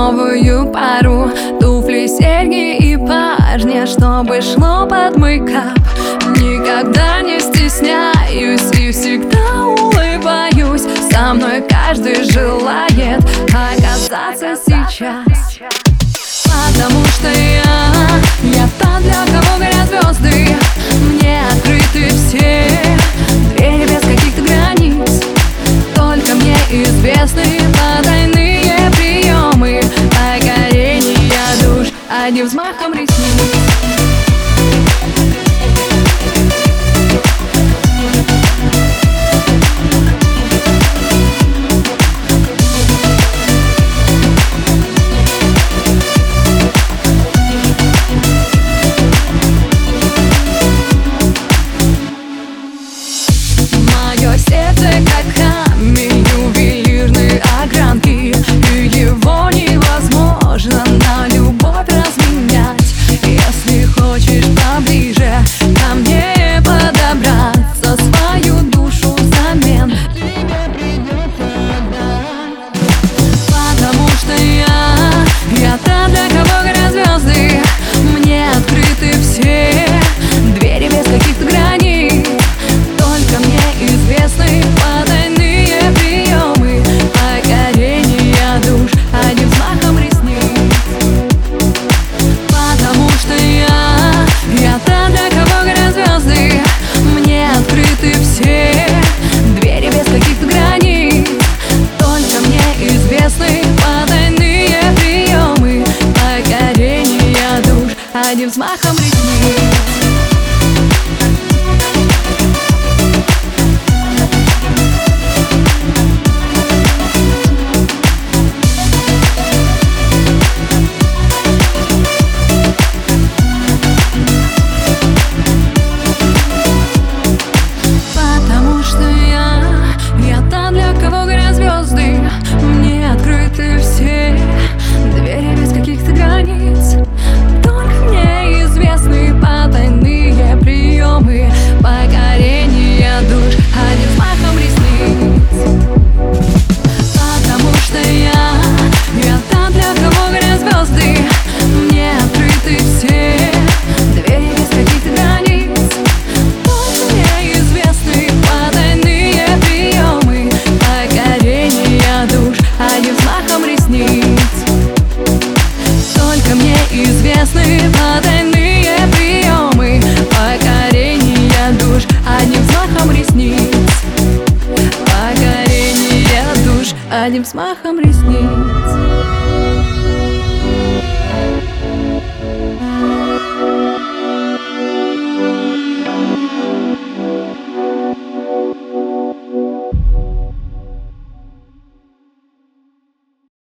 новую пару, туфли, серьги и парня, чтобы шло под мейкап. Никогда не стесняюсь и всегда улыбаюсь. Со мной каждый желает оказаться сейчас. Потому что я та, для кого горят звезды. Мне открыты все двери без каких-то границ. Только мне известны потайные приемы покорения душ одним взмахом ресниц. Сердце как камень ювелирной огранки, и его невозможно на любовь разменять. Если хочешь поближе ко мне подобраться, свою душу взамен тебе придется отдать. Потому что я та, для кого горят звезды. Мне открыты все двери без каких-то границ. Только мне известны потайные приемы покорения душ одним взмахом ресниц. Потому что я та, для кого горят звезды. Мне открыты все двери без каких-то границ. Только мне известны потайные приемы покорения душ одним взмахом ресниц. Мне открыты все двери без каких-то границ. Только мне известны потайные приемы покорения душ одним взмахом ресниц. Потому что я та, для кого горят звезды. Мне открыты все двери без каких-то границ. Только мне известны потайные приемы покорения душ одним взмахом ресниц. Только мне известны потайные приемы покорения душ одним взмахом ресниц. Покорения душ одним взмахом ресниц.